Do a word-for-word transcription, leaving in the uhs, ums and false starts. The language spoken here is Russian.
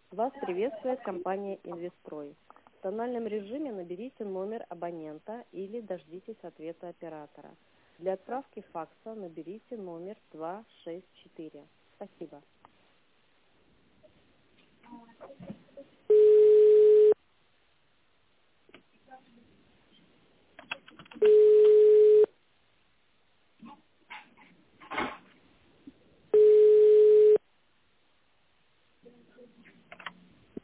Вас приветствует компания «Инвестрой». В тональном режиме наберите номер абонента или дождитесь ответа оператора. Для отправки факса наберите номер два шесть четыре. Спасибо.